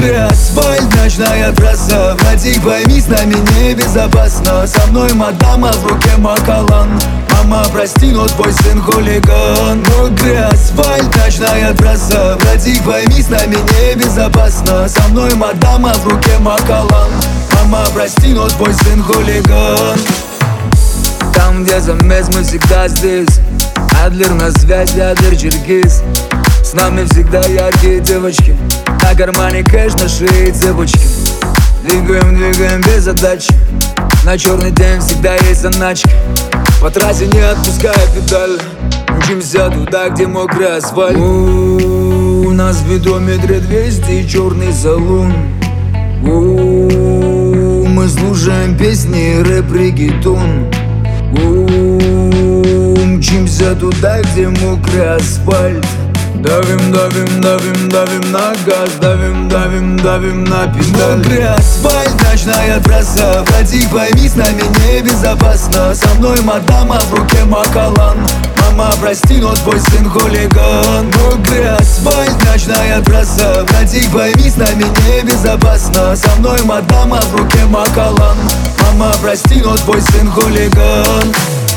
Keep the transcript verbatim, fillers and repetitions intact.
Мокрый асфальт, ночная трасса. Братик, пойми, с нами небезопасно. Со мной мадам, а в руке макалан. Мама, прости, но твой сын хулиган. Мокрый асфальт, ночная трасса. Братик, пойми, с нами небезопасно. Со мной мадам, а в руке макалан. Мама, прости, но твой сын хулиган. Там, где замес, мы всегда здесь. Адлер на связи, Адлер Черкис. С нами всегда яркие девочки. На кармане кэш, на шее цепочки. Двигаем, двигаем без задачи. На черный день всегда есть заначка. По трассе не отпуская педаль. Мчимся туда, где мокрый асфальт. У нас в видометре двести и черный салон. Мы слушаем песни, рэп, реггетон. Мчимся туда, где мокрый асфальт. Давим, давим, давим, давим на газ. Давим, давим, давим на педаль. Мокрый асфальт, ночная трасса. Братик, пойми, с нами небезопасно. Со мной мадам, а в руке макалан. Мама, прости, но твой сын хулиган. Мокрый асфальт, ночная трасса. Братик, пойми, с нами небезопасно. Со мной мадам, а в руке макалан. Мама, прости, но твой сын хулиган.